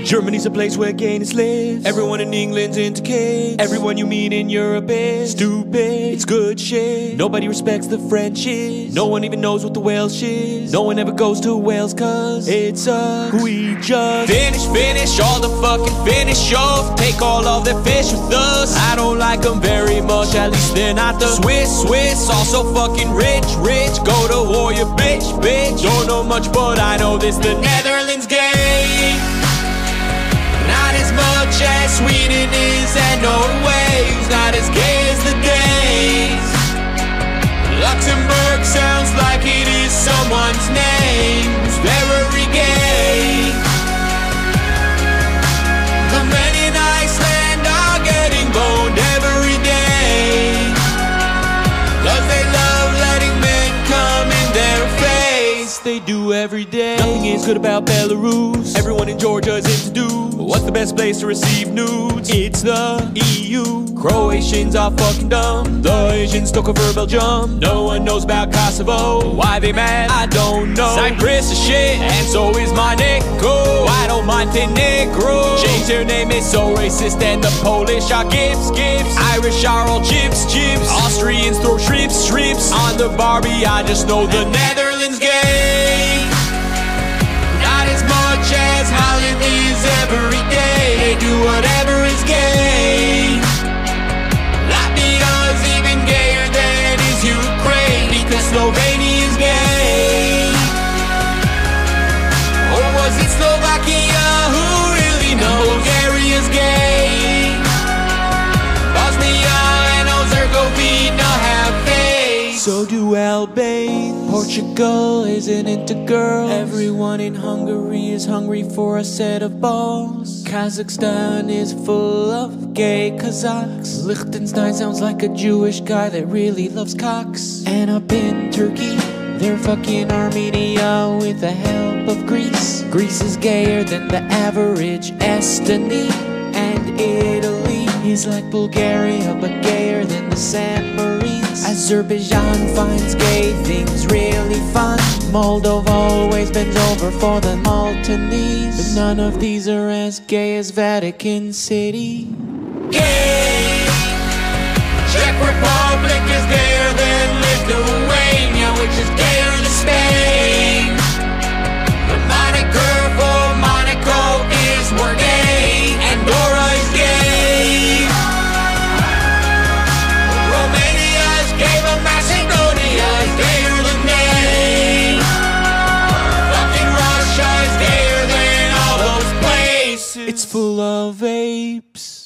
Germany's a place where gayness lives. Everyone in England's into kids. Everyone you meet in Europe is stupid. It's good shit. Nobody respects the Frenchies. No one even knows what the Welsh is. No one ever goes to Wales cause it sucks. We just finish all the fucking finish shows. Take all of their fish with us. I don't like them very much, at least they're not the Swiss. Also fucking rich. Go to war, you bitch. Don't know much, but I know this, the Netherlands gay. Not as much as Sweden is, and Norway's not as gay as the Danes. Luxembourg sounds like it is someone's name who's very gay. The men in Iceland are getting boned every day, 'cause they love letting men come in their face. They do every day. Nothing is good about Belarus. Everyone in Georgia is into dudes. What's the best place to receive nudes? It's the EU. Croatians are fucking dumb. The Asians took over Belgium. No one knows about Kosovo. Why they mad? I don't know. Cyprus is shit, and so is Monaco. I don't mind Montenegro. Change their name, it's so racist. And the Polish are gips. Irish are all chips. Austrians throw shrimps on the Barbie. I just know the Netherlands gay. Not as much as Holland is every day. They do whatever is gay. Latvia's even gayer than is Ukraine, because Slovenia is gay. Or was it Slovakia? Who really knows? Bulgaria's gay. Bosnia and Herzegovina have face. So do Albania. Portugal isn't into girls. Everyone in Hungary is hungry for a set of balls. Kazakhstan is full of gay Kazakhs. Liechtenstein sounds like a Jewish guy that really loves cocks. And up in Turkey, they're fucking Armenia with the help of Greece. Greece is gayer than the average Estonia. And Italy is like Bulgaria, but gayer than the San Marines. Azerbaijan finds gay things really fun. Moldova always bends over for the Maltese. But none of these are as gay as Vatican City. Gay! Czech Republic is gayer than Lithuania, which is gayer than Spain. The moniker for Monaco is we're gay. Andorra is gay. Romania is gay, but Macedonia is gayer than gay. Fucking Russia is gayer than all those places. It's full of apes.